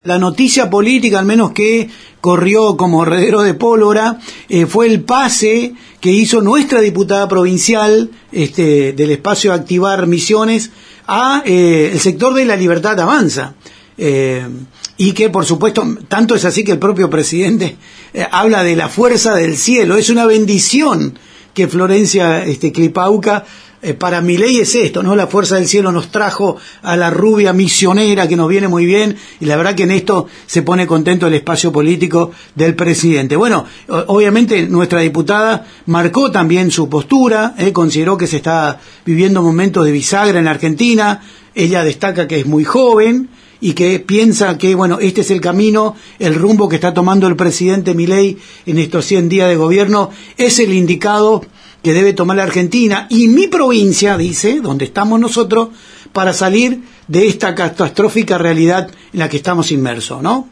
La noticia política, al menos que corrió como herredero de pólvora, fue el pase que hizo nuestra diputada provincial del espacio Activar Misiones a el sector de La Libertad Avanza. Y que, por supuesto, tanto es así que el propio presidente habla de la fuerza del cielo. Es una bendición que Florencia Clipauca, para Milei es esto, ¿no? La fuerza del cielo nos trajo a la rubia misionera que nos viene muy bien, y la verdad que en esto se pone contento el espacio político del presidente. Bueno, obviamente nuestra diputada marcó también su postura, consideró que se está viviendo momentos de bisagra en la Argentina. Ella destaca que es muy joven y que piensa que, bueno, este es el camino, el rumbo que está tomando el presidente Milei en estos 100 días de gobierno, es el indicado que debe tomar la Argentina y mi provincia, dice, donde estamos nosotros, para salir de esta catastrófica realidad en la que estamos inmersos, ¿no?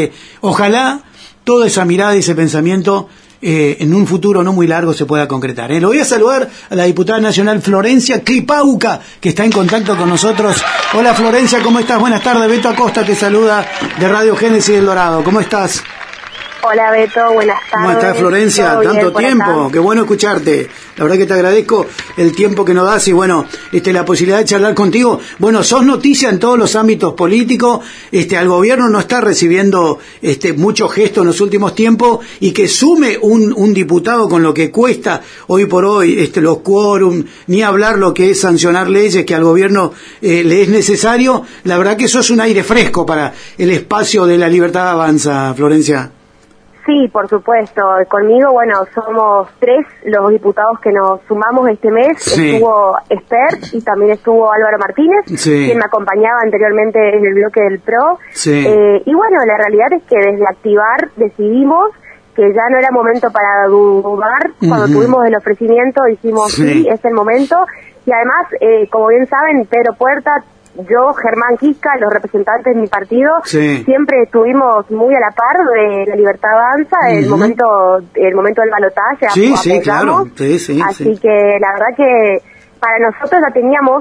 Ojalá toda esa mirada y ese pensamiento en un futuro no muy largo se pueda concretar. Lo voy a saludar a la diputada nacional Florencia Clipauca, que está en contacto con nosotros. Hola Florencia, ¿cómo estás? Buenas tardes. Beto Acosta te saluda de Radio Génesis del Dorado. ¿Cómo estás? Hola Beto, buenas tardes. ¿Cómo estás, Florencia? Tanto tiempo, qué bueno escucharte. La verdad que te agradezco el tiempo que nos das y bueno, la posibilidad de charlar contigo. Bueno, sos noticia en todos los ámbitos políticos. Al gobierno no está recibiendo muchos gestos en los últimos tiempos, y que sume un diputado con lo que cuesta hoy por hoy los quórum, ni hablar lo que es sancionar leyes que al gobierno le es necesario. La verdad que eso es un aire fresco para el espacio de La Libertad Avanza, Florencia. Sí, por supuesto. Conmigo, bueno, somos 3 los diputados que nos sumamos este mes. Sí. Estuvo Esper y también estuvo Álvaro Martínez, sí, quien me acompañaba anteriormente en el bloque del PRO. Sí. Y bueno, la realidad es que desde Activar decidimos que ya no era momento para dudar. Cuando tuvimos el ofrecimiento dijimos sí, es el momento. Y además, como bien saben, Pedro Puerta, yo, Germán Quisca, los representantes de mi partido, siempre estuvimos muy a la par de La Libertad Avanza, el momento del balotaje, sí, claro. Así que la verdad que para nosotros ya teníamos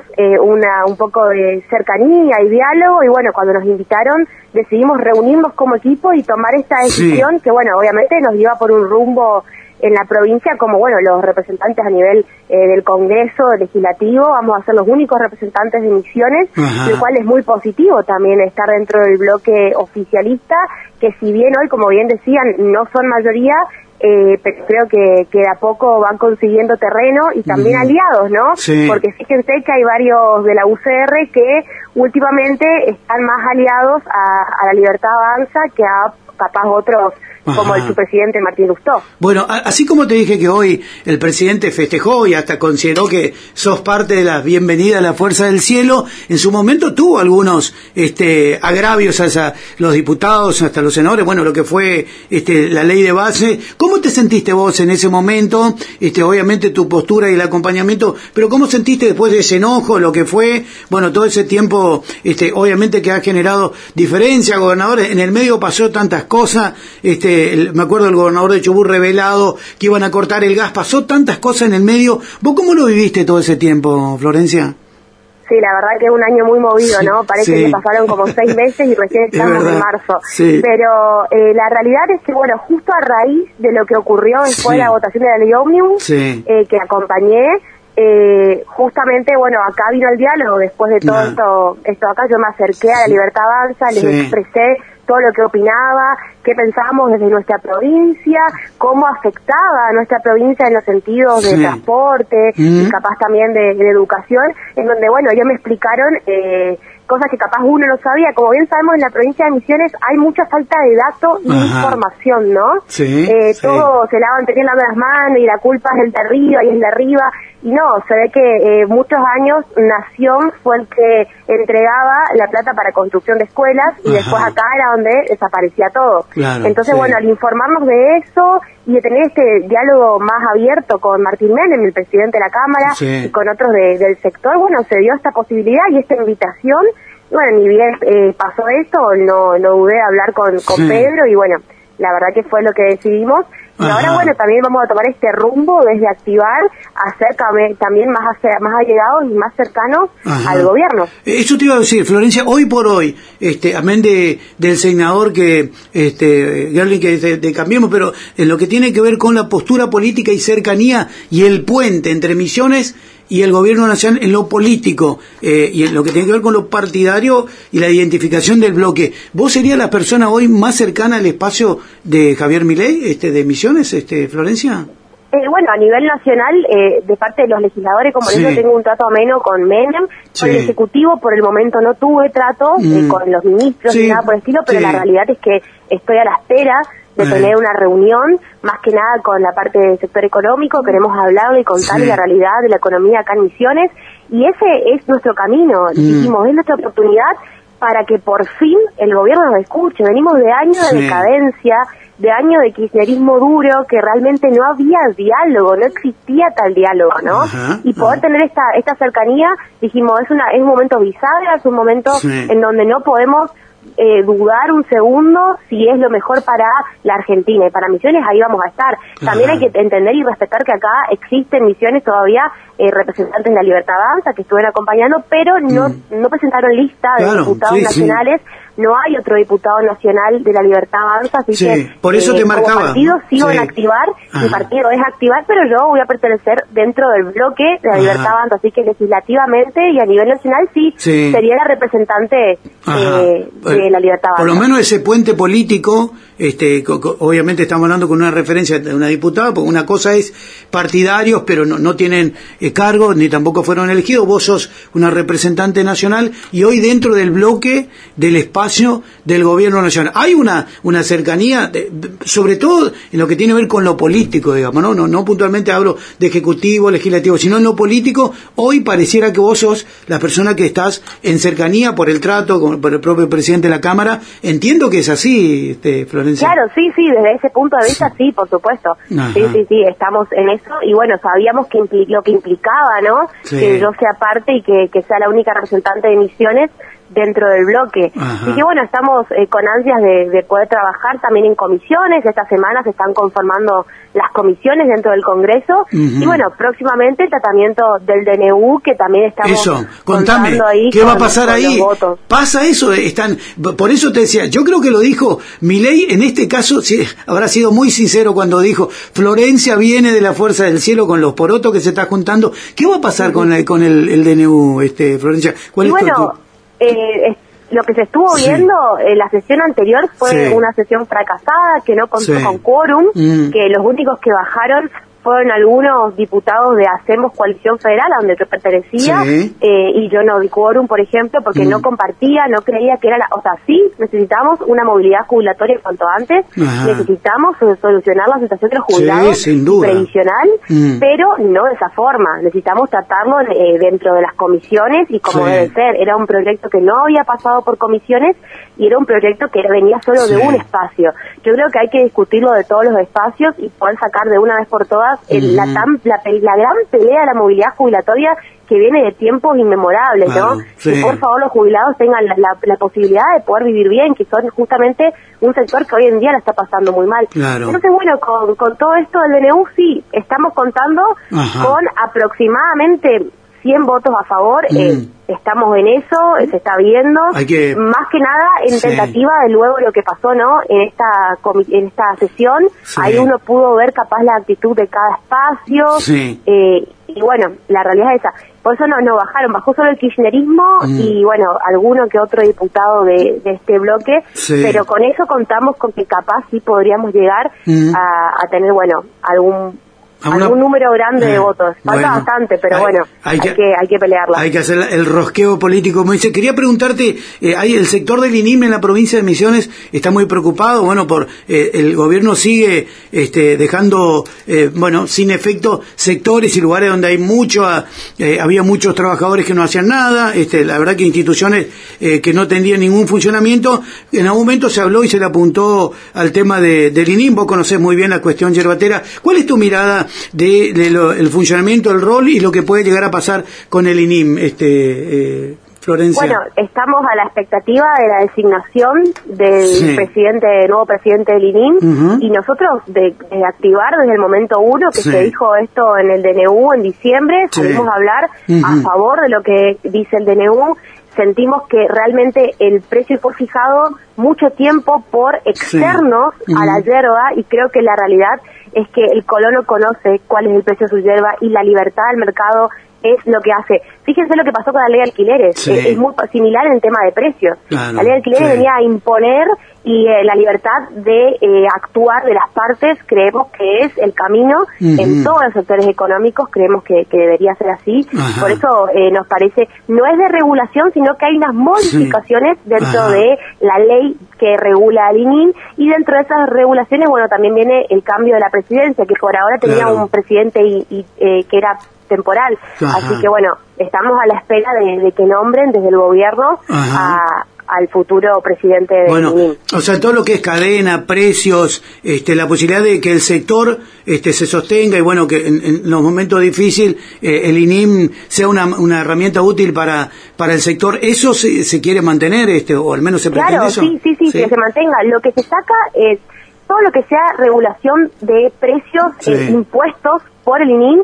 un poco de cercanía y diálogo, y bueno, cuando nos invitaron decidimos reunirnos como equipo y tomar esta decisión que, bueno, obviamente nos lleva por un rumbo en la provincia, como bueno, los representantes a nivel del Congreso Legislativo, vamos a ser los únicos representantes de Misiones, lo cual es muy positivo también estar dentro del bloque oficialista, que si bien hoy, como bien decían, no son mayoría, pero creo que de a poco van consiguiendo terreno y también aliados, ¿no? Sí. Porque fíjense que hay varios de la UCR que últimamente están más aliados a La Libertad Avanza que a capaz otros, como el subpresidente Martín Lustó. Bueno, así como te dije que hoy el presidente festejó y hasta consideró que sos parte de la bienvenida a la fuerza del cielo, en su momento tuvo algunos agravios a los diputados, hasta los senadores, bueno, lo que fue la ley de base. ¿Cómo te sentiste vos en ese momento? Obviamente tu postura y el acompañamiento, pero ¿cómo sentiste después de ese enojo, lo que fue, bueno, todo ese tiempo, obviamente que ha generado diferencia, gobernadores, en el medio pasó tantas cosas, me acuerdo del gobernador de Chubut revelado que iban a cortar el gas, pasó tantas cosas en el medio. ¿Vos cómo lo viviste todo ese tiempo, Florencia? Sí, la verdad que es un año muy movido, ¿no? Parece que pasaron como 6 meses y recién estamos en marzo. Sí. Pero la realidad es que, bueno, justo a raíz de lo que ocurrió después de la votación de la ley Ómnibus, que acompañé, justamente, bueno, acá vino el diálogo después de todo esto acá. Yo me acerqué a La Libertad Avanza, les expresé todo lo que opinaba, qué pensábamos desde nuestra provincia, cómo afectaba a nuestra provincia en los sentidos de transporte y capaz también de educación, en donde, bueno, ellos me explicaron cosas que capaz uno no sabía. Como bien sabemos, en la provincia de Misiones hay mucha falta de datos y información, ¿no? Todos se lavan teniendo las manos y la culpa es del de arriba y es de arriba, y no, se ve que muchos años Nación fue el que entregaba la plata para construcción de escuelas y después acá era donde desaparecía todo. Claro, entonces, bueno, al informarnos de eso y de tener este diálogo más abierto con Martín Menem, el presidente de la Cámara, y con otros del sector, bueno, se dio esta posibilidad y esta invitación. Bueno, ni bien pasó esto, no dudé de hablar con Pedro, y bueno, la verdad que fue lo que decidimos. Y ahora, bueno, también vamos a tomar este rumbo desde activar a ser también más allegados y más cercanos al gobierno. Eso te iba a decir, Florencia, hoy por hoy, amén del senador Gerling, que de Cambiemos, pero en lo que tiene que ver con la postura política y cercanía y el puente entre Misiones y el gobierno nacional en lo político y en lo que tiene que ver con lo partidario y la identificación del bloque. ¿Vos serías la persona hoy más cercana al espacio de Javier Milei, de Misiones, Florencia? Bueno, a nivel nacional, de parte de los legisladores, como les digo, tengo un trato ameno con Menem. Con el Ejecutivo, por el momento no tuve trato con los ministros ni nada por el estilo, pero la realidad es que estoy a la espera de tener una reunión, más que nada con la parte del sector económico. Queremos hablar y contarle la realidad de la economía acá en Misiones, y ese es nuestro camino. Dijimos, es nuestra oportunidad para que por fin el gobierno nos escuche. Venimos de años de decadencia, de años de kirchnerismo duro, que realmente no había diálogo, no existía tal diálogo, ¿no? Y poder tener esta cercanía, dijimos, es un momento bisagra, es un momento en donde no podemos dudar un segundo si es lo mejor para la Argentina, y para Misiones ahí vamos a estar. También hay que entender y respetar que acá existen Misiones todavía representantes de la Libertad Avanza que estuvieron acompañando, pero no presentaron lista de diputados nacionales. No hay otro diputado nacional de la Libertad Avanza, así que por eso te marcaba. Como partido sigo en activar, mi partido es activar, pero yo voy a pertenecer dentro del bloque de la Libertad Avanza, así que legislativamente y a nivel nacional sería la representante de la Libertad Avanza. Por lo menos ese puente político, obviamente estamos hablando con una referencia de una diputada, porque una cosa es partidarios, pero no tienen cargos, ni tampoco fueron elegidos. Vos sos una representante nacional y hoy dentro del bloque del espacio del gobierno nacional. Hay una cercanía, sobre todo en lo que tiene que ver con lo político, digamos, no puntualmente hablo de ejecutivo, legislativo, sino en lo político. Hoy pareciera que vos sos la persona que estás en cercanía por el trato por el propio presidente de la Cámara. Entiendo que es así, Florencia. Claro, sí, desde ese punto de vista sí, por supuesto. Sí, estamos en eso, y bueno, sabíamos que lo que implicaba, ¿no? Que yo sea parte y que sea la única representante de Misiones dentro del bloque. Así que bueno, estamos con ansias de poder trabajar también en comisiones. Esta semana se están conformando las comisiones dentro del Congreso, y bueno, próximamente el tratamiento del DNU, que también estamos contame, ahí. ¿Qué va a pasar ahí? ¿Pasa eso? Por eso te decía, yo creo que lo dijo Milei, en este caso habrá sido muy sincero cuando dijo, Florencia viene de la Fuerza del Cielo con los porotos que se está juntando. ¿Qué va a pasar con el DNU, Florencia? ¿Cuál es lo que se estuvo viendo en la sesión anterior fue una sesión fracasada, que no contó con quórum, que los únicos que bajaron fueron algunos diputados de Hacemos Coalición Federal, a donde yo pertenecía, y yo no di quórum, por ejemplo, porque no compartía, no creía que era sí necesitamos una movilidad jubilatoria cuanto antes, necesitamos solucionar la situación de los jubilados previsional, pero no de esa forma. Necesitamos tratarlo dentro de las comisiones y como debe ser. Era un proyecto que no había pasado por comisiones y era un proyecto que venía solo de un espacio. Yo creo que hay que discutirlo de todos los espacios y poder sacar de una vez por todas la gran pelea de la movilidad jubilatoria que viene de tiempos inmemorables, ¿no? Que por favor los jubilados tengan la posibilidad de poder vivir bien, que son justamente un sector que hoy en día la está pasando muy mal. Entonces, bueno, con todo esto del DNU estamos contando con aproximadamente 100 votos a favor. Estamos en eso, se está viendo, más que nada en tentativa de luego lo que pasó, ¿no? En esta sesión, ahí uno pudo ver capaz la actitud de cada espacio, y bueno, la realidad es esa. Por eso no bajaron, bajó solo el kirchnerismo y bueno, alguno que otro diputado de este bloque, pero con eso contamos con que capaz sí podríamos llegar a tener, bueno, algún número grande de votos. Falta bastante, pero hay que pelearla. Hay que hacer el rosqueo político, como dice. Quería preguntarte, el sector del INIM en la provincia de Misiones está muy preocupado, por el gobierno sigue dejando, sin efecto sectores y lugares donde hay había muchos trabajadores que no hacían nada, la verdad que instituciones que no tendrían ningún funcionamiento. En algún momento se habló y se le apuntó al tema del INIM. Vos conocés muy bien la cuestión yerbatera. ¿Cuál es tu mirada el funcionamiento, el rol y lo que puede llegar a pasar con el INIM, Florencia? Bueno, estamos a la expectativa de la designación del nuevo presidente del ININ, y nosotros de activar desde el momento uno que se dijo esto en el DNU en diciembre, salimos a hablar a favor de lo que dice el DNU. Sentimos que realmente el precio fue fijado mucho tiempo por externos a la yerba, y creo que la realidad es que el colono conoce cuál es el precio de su yerba, y la libertad del mercado es lo que hace. Fíjense lo que pasó con la ley de alquileres, es muy similar en el tema de precios. La ley de alquileres venía a imponer, y la libertad de actuar de las partes creemos que es el camino en todos los sectores económicos, creemos que debería ser así. Por eso nos parece, no es de regulación, sino que hay unas modificaciones dentro de la ley que regula al ININ, y dentro de esas regulaciones, bueno, también viene el cambio de la presidencia, que por ahora tenía un presidente que era temporal. Así que bueno, estamos a la espera de que nombren desde el gobierno al futuro presidente de ININ. O sea, todo lo que es cadena, precios, la posibilidad de que el sector se sostenga, y bueno, que en los momentos difíciles el ININ sea una herramienta útil para el sector, ¿eso se quiere mantener, o al menos se pretende eso? Sí, que se mantenga. Lo que se saca es todo lo que sea regulación de precios, impuestos por el ININ.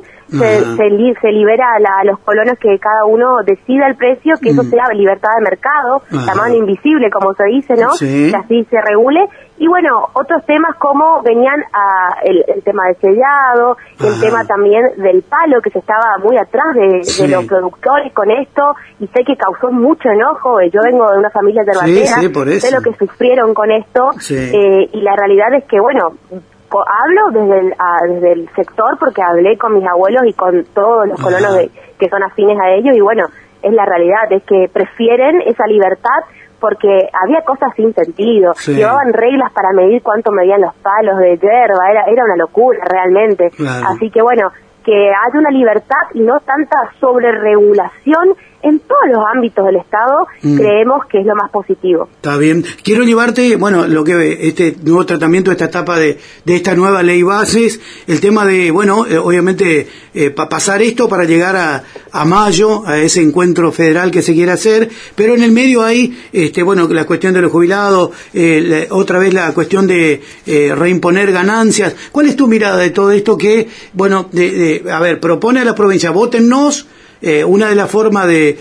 Se libera a los colonos que cada uno decida el precio, que eso sea libertad de mercado, la mano invisible, como se dice, ¿no? Que así se regule. Y bueno, otros temas como venían el tema del sellado, el tema también del palo, que se estaba muy atrás de los productores con esto, y sé que causó mucho enojo. Yo vengo de una familia yerbatera, sé lo que sufrieron con esto, y la realidad es que, bueno, hablo desde el sector, porque hablé con mis abuelos y con todos los colonos que son afines a ellos, y bueno, es la realidad, es que prefieren esa libertad, porque había cosas sin sentido, llevaban reglas para medir cuánto medían los palos de yerba, era una locura realmente. Así que bueno, que haya una libertad y no tanta sobreregulación en todos los ámbitos del Estado, creemos que es lo más positivo. Está bien. Quiero llevarte, bueno, lo que este nuevo tratamiento, esta etapa de esta nueva ley bases, el tema de, bueno, obviamente pasar esto para llegar a mayo, a ese encuentro federal que se quiere hacer, pero en el medio hay, bueno, la cuestión de los jubilados, otra vez la cuestión de reimponer ganancias. ¿Cuál es tu mirada de todo esto que, bueno, a ver, propone a la provincia, vótennos? Una de las formas de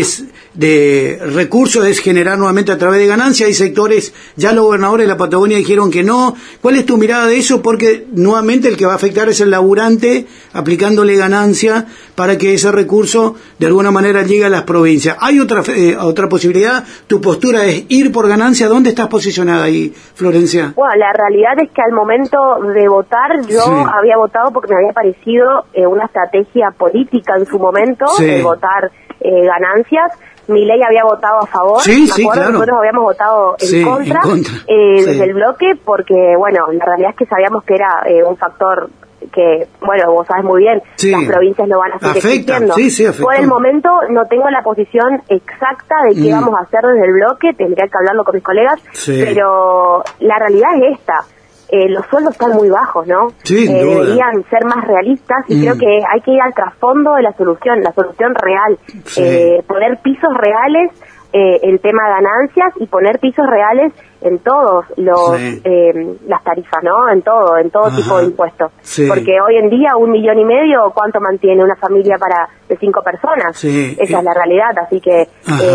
recursos es generar nuevamente a través de ganancias. Hay sectores, ya los gobernadores de la Patagonia dijeron que no. ¿Cuál es tu mirada de eso? Porque nuevamente el que va a afectar es el laburante, aplicándole ganancia para que ese recurso de alguna manera llegue a las provincias. ¿Hay otra posibilidad? ¿Tu postura es ir por ganancia? ¿Dónde estás posicionada ahí, Florencia? Bueno, la realidad es que al momento de votar, yo había votado porque me había parecido una estrategia política en su momento, votar ganancias. Milei había votado a favor, nosotros habíamos votado en contra. Desde el bloque, porque bueno, la realidad es que sabíamos que era un factor que, bueno, vos sabes muy bien, las provincias lo van a seguir existiendo. Por el momento no tengo la posición exacta de qué vamos a hacer desde el bloque, tendría que hablarlo con mis colegas, pero la realidad es esta. Los sueldos están muy bajos, ¿no? Deberían ser más realistas, y creo que hay que ir al trasfondo de la solución real, poner pisos reales, el tema de ganancias, y poner pisos reales en todos las tarifas, ¿no? En todo tipo de impuestos. Porque hoy en día 1,5 millones, ¿cuánto mantiene una familia de 5 personas? Esa es la realidad, así que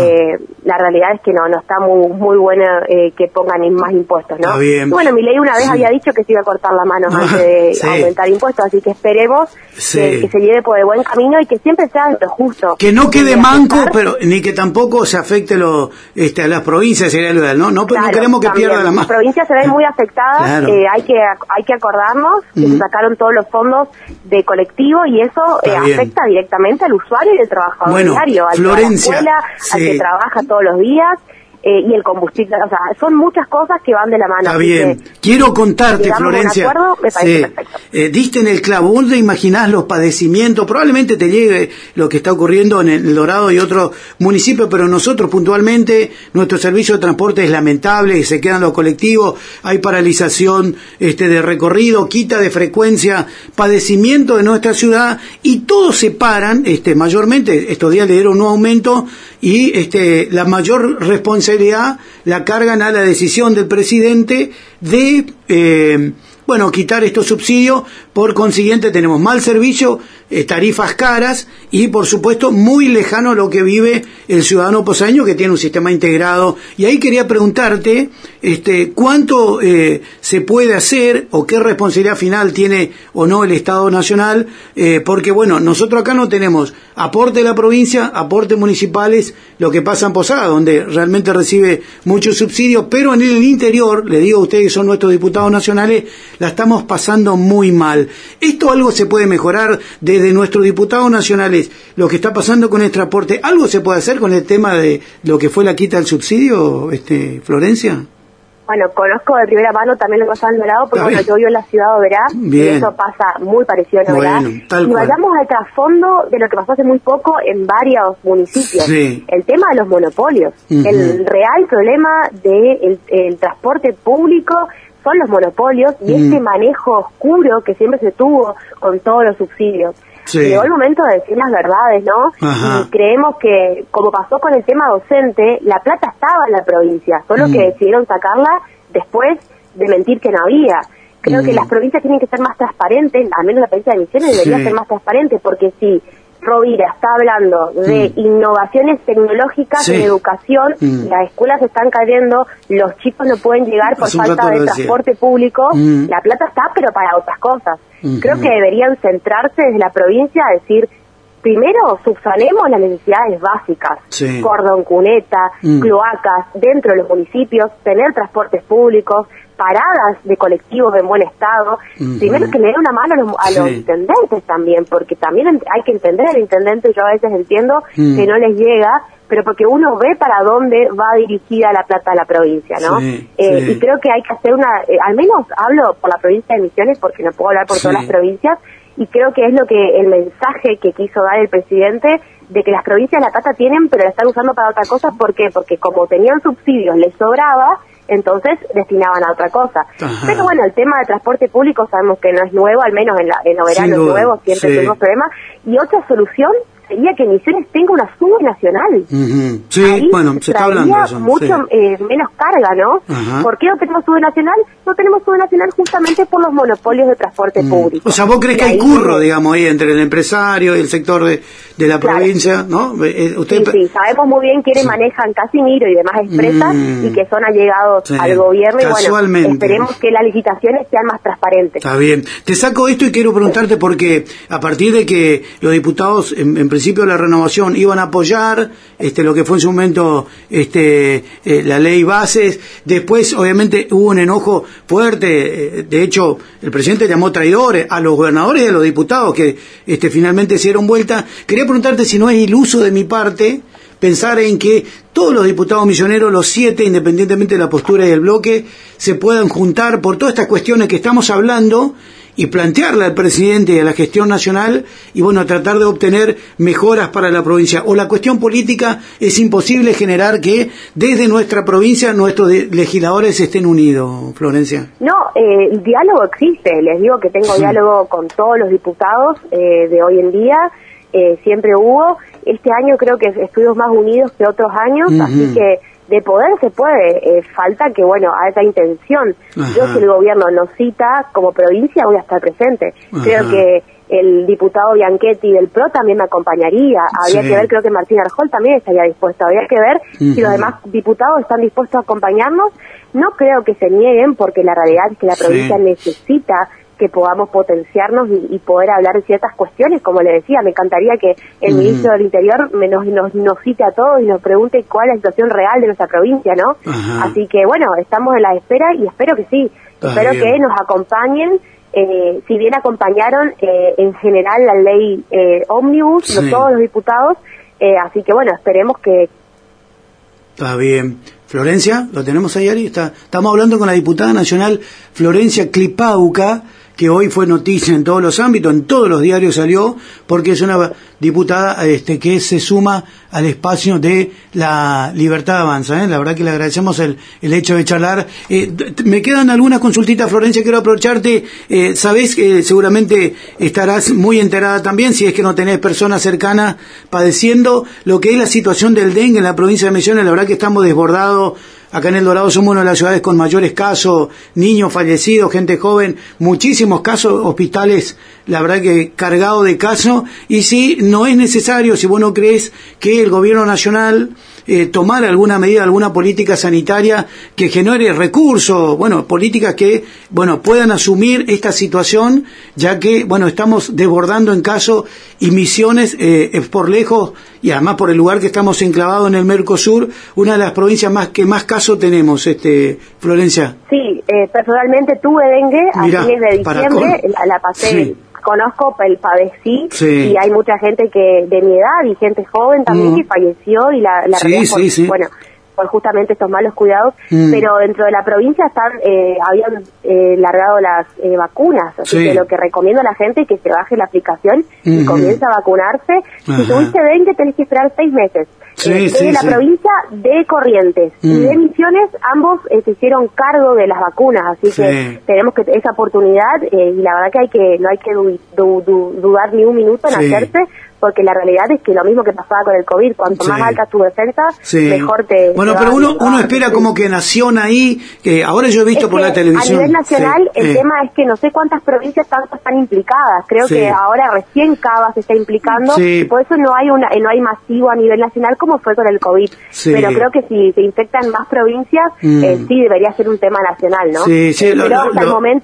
la realidad es que no está muy buena que pongan más impuestos, ¿no? Y bueno, Milei una vez había dicho que se iba a cortar la mano antes de aumentar impuestos, así que esperemos que se lleve por el buen camino y que siempre sea lo justo. Que no quede manco, pero ni que tampoco se afecte a las provincias, sería lo ideal, ¿no? No queremos que pierda la mano. Las provincias se ven muy afectadas, hay que acordarnos que se sacaron todos los fondos de colectivo, y eso afecta directamente al usuario y al trabajador diario, al de la escuela, al que trabaja todos los días, y el combustible, o sea, son muchas cosas que van de la mano. Está bien. Quiero contarte, Florencia, me parece perfecto. Diste en el clavo. ¿Vos te imaginás los padecimientos? Probablemente te llegue lo que está ocurriendo en El Dorado y otros municipios, pero nosotros puntualmente, nuestro servicio de transporte es lamentable, se quedan los colectivos, hay paralización de recorrido, quita de frecuencia, padecimiento de nuestra ciudad, y todos se paran, mayormente, estos días le dieron un aumento, y la mayor responsabilidad la cargan a la decisión del presidente de quitar estos subsidios. Por consiguiente tenemos mal servicio, tarifas caras y por supuesto muy lejano a lo que vive el ciudadano posadeño, que tiene un sistema integrado. Y ahí quería preguntarte cuánto se puede hacer o qué responsabilidad final tiene o no el Estado Nacional, porque nosotros acá no tenemos aporte de la provincia, aportes municipales, lo que pasa en Posada, donde realmente recibe muchos subsidios, pero en el interior, le digo a ustedes que son nuestros diputados nacionales, la estamos pasando muy mal. ¿Esto algo se puede mejorar desde nuestros diputados nacionales? Lo que está pasando con el transporte, ¿algo se puede hacer con el tema de lo que fue la quita del subsidio, Florencia? Bueno, conozco de primera mano también lo que pasa en Dorado, porque yo vivo en la ciudad de Oberá, y eso pasa muy parecido en Oberá. Y vayamos al trasfondo de lo que pasó hace muy poco en varios municipios. Sí. El tema de los monopolios. El real problema del transporte público son los monopolios y este manejo oscuro que siempre se tuvo con todos los subsidios. Sí. Llegó el momento de decir las verdades, ¿no? Ajá. Y creemos que, como pasó con el tema docente, la plata estaba en la provincia, solo que decidieron sacarla después de mentir que no había. Creo que las provincias tienen que ser más transparentes, al menos la provincia de Misiones debería ser más transparente, porque si Rovira está hablando de innovaciones tecnológicas en educación, las escuelas están cayendo, los chicos no pueden llegar por falta de transporte público, la plata está pero para otras cosas. Creo que deberían centrarse desde la provincia a decir, primero subsanemos las necesidades básicas, cordón cuneta, cloacas dentro de los municipios, tener transportes públicos, paradas de colectivos en buen estado. Primero que le den una mano a los intendentes también, porque también hay que entender al intendente. Yo a veces entiendo que no les llega, pero porque uno ve para dónde va dirigida la plata de la provincia, ¿no? Y creo que hay que hacer al menos hablo por la provincia de Misiones, porque no puedo hablar por todas las provincias, y creo que es lo que el mensaje que quiso dar el presidente, de que las provincias la plata tienen, pero la están usando para otra cosa. ¿Por qué? Porque como tenían subsidios, les sobraba, entonces destinaban a otra cosa. Ajá. Pero bueno, el tema de transporte público sabemos que no es nuevo, al menos en Oberá no es nuevo, siempre tuvimos problemas. Y otra solución sería que Misiones tenga una sube nacional. Sí, ahí se está hablando de eso. Mucho menos carga, ¿no? Ajá. ¿Por qué no tenemos sube nacional? No tenemos sube nacional justamente por los monopolios de transporte público. O sea, ¿vos crees que hay curro, digamos, ahí entre el empresario y el sector de la provincia, ¿no? Sí, sabemos muy bien quiénes manejan Casimiro y demás empresas y que son allegados al gobierno, y bueno, esperemos que las licitaciones sean más transparentes. Está bien. Te saco esto y quiero preguntarte porque a partir de que los diputados en principio de la renovación iban a apoyar lo que fue en su momento la ley bases, después obviamente hubo un enojo fuerte, de hecho el presidente llamó traidores a los gobernadores y a los diputados que finalmente se dieron vuelta. Quería preguntarte si no es iluso de mi parte pensar en que todos los diputados misioneros, los 7, independientemente de la postura y del bloque, se puedan juntar por todas estas cuestiones que estamos hablando y plantearle al presidente y a la gestión nacional y tratar de obtener mejoras para la provincia. O la cuestión política es imposible generar que desde nuestra provincia nuestros legisladores estén unidos, Florencia. No, el diálogo existe, les digo que tengo diálogo con todos los diputados de hoy en día, siempre hubo. Este año creo que estuvimos más unidos que otros años, así que de poder se puede, falta que, haya intención. Ajá. Yo, si el gobierno nos cita como provincia, voy a estar presente. Ajá. Creo que el diputado Bianchetti del PRO también me acompañaría. Habría que ver, creo que Martín Arjol también estaría dispuesto. Habría que ver si los demás diputados están dispuestos a acompañarnos. No creo que se nieguen, porque la realidad es que la provincia necesita que podamos potenciarnos y poder hablar de ciertas cuestiones. Como le decía, me encantaría que el ministro del Interior nos cite a todos y nos pregunte cuál es la situación real de nuestra provincia, ¿no? Ajá. Así que, estamos en la espera y espero que sí. Espero que nos acompañen, si bien acompañaron en general la ley Ómnibus, todos los diputados, así que, esperemos que... Está bien. Florencia, ¿lo tenemos ahí, Ari? Estamos hablando con la diputada nacional Florencia Clipauca, que hoy fue noticia en todos los ámbitos, en todos los diarios salió, porque es una diputada que se suma al espacio de la Libertad Avanza. La verdad que le agradecemos el hecho de charlar. Me quedan algunas consultitas, Florencia, quiero aprovecharte. Sabés que seguramente estarás muy enterada también, si es que no tenés personas cercanas padeciendo lo que es la situación del dengue en la provincia de Misiones. La verdad que estamos desbordados. Acá en El Dorado somos una de las ciudades con mayores casos, niños fallecidos, gente joven, muchísimos casos, hospitales, la verdad que cargados de casos, y si no es necesario, si vos no crees que el gobierno nacional tomar alguna medida, alguna política sanitaria que genere recursos, políticas que, puedan asumir esta situación, ya que, estamos desbordando en casos y Misiones, por lejos, y además por el lugar que estamos enclavados en el Mercosur, una de las provincias que más casos tenemos, Florencia. Sí, personalmente tuve dengue a fines de diciembre, la pasé... Sí. Conozco, padecí, y hay mucha gente que de mi edad y gente joven también que falleció, y la realidad por justamente estos malos cuidados, pero dentro de la provincia habían largado las vacunas, así que lo que recomiendo a la gente es que se baje la aplicación y comience a vacunarse. Si tuviste dengue tenés que esperar 6 meses. De la provincia de Corrientes y de Misiones, ambos se hicieron cargo de las vacunas, así que tenemos que esa oportunidad, y la verdad que no hay que dudar ni un minuto en hacerse, porque la realidad es que lo mismo que pasaba con el COVID, cuanto más alta tu defensa, mejor te... Pero uno espera como que nación ahí, que ahora yo he visto por la televisión... A nivel nacional, el tema es que no sé cuántas provincias están implicadas, creo que ahora recién Cava se está implicando, y por eso no hay masivo a nivel nacional como fue con el COVID, pero creo que si se infectan más provincias, sí debería ser un tema nacional, ¿no? Pero hasta el momento,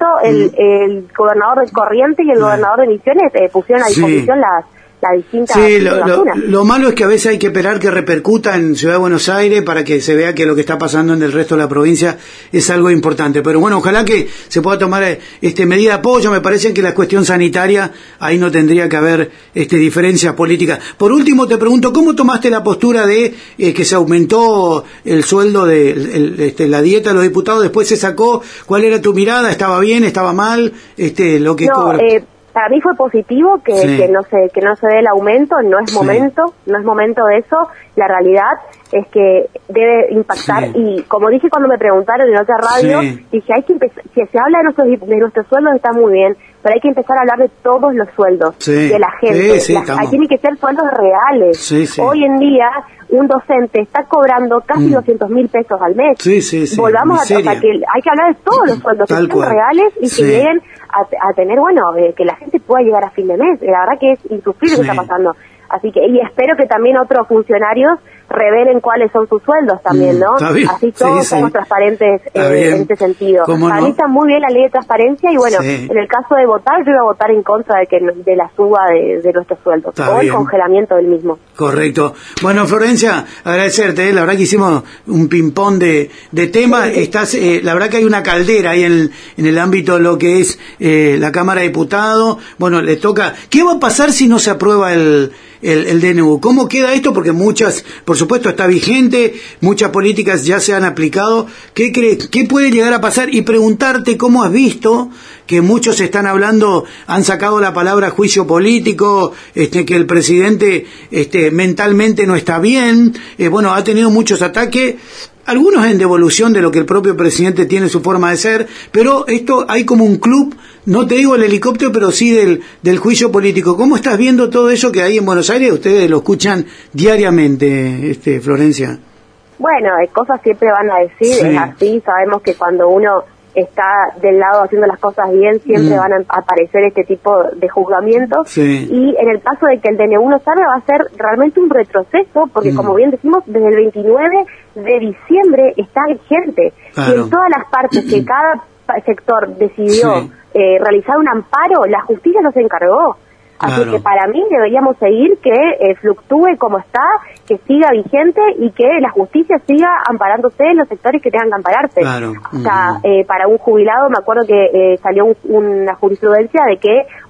el gobernador de Corrientes y el gobernador de Misiones pusieron a disposición las distintas vacunas. Lo malo es que a veces hay que esperar que repercuta en Ciudad de Buenos Aires para que se vea que lo que está pasando en el resto de la provincia es algo importante. Pero ojalá que se pueda tomar medida de apoyo. Me parece que la cuestión sanitaria, ahí no tendría que haber diferencias políticas. Por último, te pregunto, ¿cómo tomaste la postura de que se aumentó el sueldo de la dieta de los diputados? Después se sacó. ¿Cuál era tu mirada? ¿Estaba bien? ¿Estaba mal? Lo que cobra. Para mí fue positivo que no se dé el aumento, no es momento de eso. La realidad es que debe impactar, y como dije cuando me preguntaron en otra radio, dije, hay que empezar, si se habla de nuestros sueldos está muy bien, pero hay que empezar a hablar de todos los sueldos de la gente. Tienen que ser sueldos reales. Hoy en día un docente está cobrando casi 200.000 pesos al mes. Volvamos que hay que hablar de todos los sueldos que sean reales y que lleguen a tener, que la gente pueda llegar a fin de mes. La verdad que es insufrible lo que está pasando. Así que, y espero que también otros funcionarios revelen cuáles son sus sueldos también, ¿no? Así todos somos transparentes en este sentido. Para mí está muy bien la ley de transparencia, y en el caso de votar, yo iba a votar en contra de la suba de nuestros sueldos, o el congelamiento del mismo. Correcto. Bueno, Florencia, agradecerte, la verdad que hicimos un ping-pong de temas. La verdad que hay una caldera ahí en el ámbito de lo que es la Cámara de Diputados. Le toca... ¿Qué va a pasar si no se aprueba el DNU? ¿Cómo queda esto? Porque por supuesto está vigente, muchas políticas ya se han aplicado. ¿Qué crees? ¿Qué puede llegar a pasar? Y preguntarte cómo has visto que muchos están hablando, han sacado la palabra juicio político, que el presidente mentalmente no está bien, ha tenido muchos ataques, algunos en devolución de lo que el propio presidente tiene su forma de ser, pero esto hay como un club, no te digo el helicóptero, pero sí del juicio político. ¿Cómo estás viendo todo eso que hay en Buenos Aires? Ustedes lo escuchan diariamente, Florencia. Bueno, cosas siempre van a decir, es así, sabemos que cuando uno está del lado haciendo las cosas bien, siempre van a aparecer este tipo de juzgamientos, y en el caso de que el DNU no salga, va a ser realmente un retroceso, porque como bien decimos, desde el 29 de diciembre está vigente, y en todas las partes que cada sector decidió realizar un amparo, la justicia no se encargó. Así que para mí deberíamos seguir que fluctúe como está, que siga vigente y que la justicia siga amparándose en los sectores que tengan que ampararse. O sea, para un jubilado me acuerdo que salió una jurisprudencia de que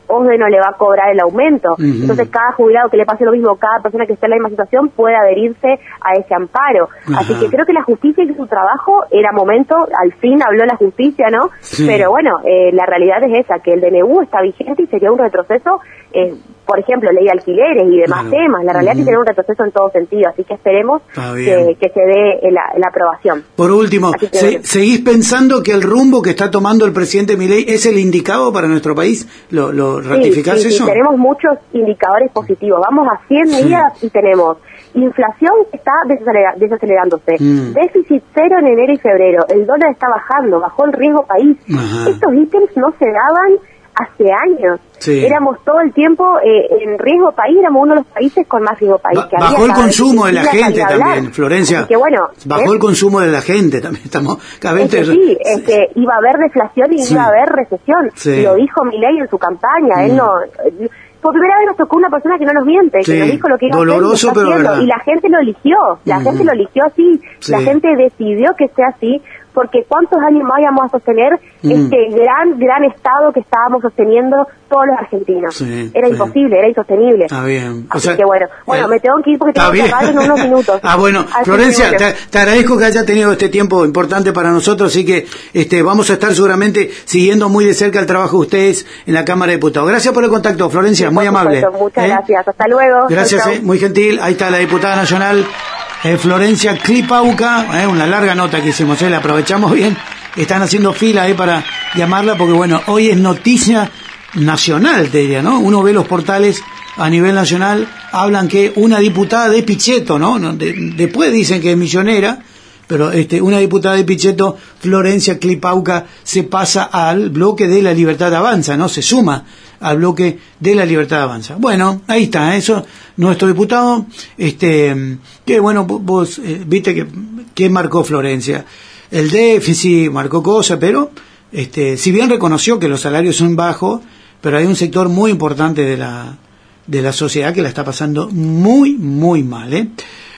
OSDE no le va a cobrar el aumento. Entonces cada jubilado que le pase lo mismo, cada persona que esté en la misma situación puede adherirse a ese amparo. Así que creo que la justicia hizo su trabajo, era momento, al fin habló la justicia, ¿no? Pero bueno, la realidad es esa, que el DNU está vigente y sería un retroceso, por ejemplo, ley de alquileres y demás temas. La realidad es que sería un retroceso en todo sentido, así que esperemos que se dé la aprobación. Por último, ¿seguís pensando que el rumbo que está tomando el presidente Milei es el indicado para nuestro país? ¿Lo ratificás eso? Sí, tenemos muchos indicadores positivos. Vamos a 100 días y tenemos inflación que está desacelerándose, déficit cero en enero y febrero, el dólar está bajó el riesgo país. Estos ítems no se daban hace años. Éramos todo el tiempo en riesgo país, éramos uno de los países con más riesgo país. Bajó el consumo de la gente también, Florencia. Así que bueno, bajó el consumo de la gente también. Estamos cada vez iba a haber deflación y iba a haber recesión. Lo dijo Milei en su campaña. Él no... Por primera vez nos tocó una persona que no nos miente, que nos dijo lo que iba a hacer, doloroso, pero verdad. Y la gente lo eligió, la gente lo eligió así, la gente decidió que sea así, porque ¿cuántos años más íbamos a sostener este gran Estado que estábamos sosteniendo todos los argentinos? Era imposible, era insostenible. Está bien. Así que bueno, me tengo que ir porque tengo que acabar en unos minutos. Bueno, así Florencia, te agradezco que haya tenido este tiempo importante para nosotros, así que vamos a estar seguramente siguiendo muy de cerca el trabajo de ustedes en la Cámara de Diputados. Gracias por el contacto, Florencia, muy amable. Muchas gracias, hasta luego. Gracias, muy gentil. Ahí está la diputada nacional Florencia Clipauca, una larga nota que hicimos, la aprovechamos bien, están haciendo fila para llamarla porque bueno, hoy es noticia nacional, te diría, ¿no? Uno ve los portales a nivel nacional, hablan que una diputada de Pichetto, ¿no? Después dicen que es millonera, pero una diputada de Pichetto, Florencia Clipauca, se pasa al bloque de La Libertad Avanza, ¿no? Se suma al bloque de La Libertad Avanza. Bueno, ahí está, eso, nuestro diputado, que bueno, vos viste que marcó Florencia. El déficit marcó cosas, pero si bien reconoció que los salarios son bajos, pero hay un sector muy importante de la sociedad que la está pasando muy, muy mal,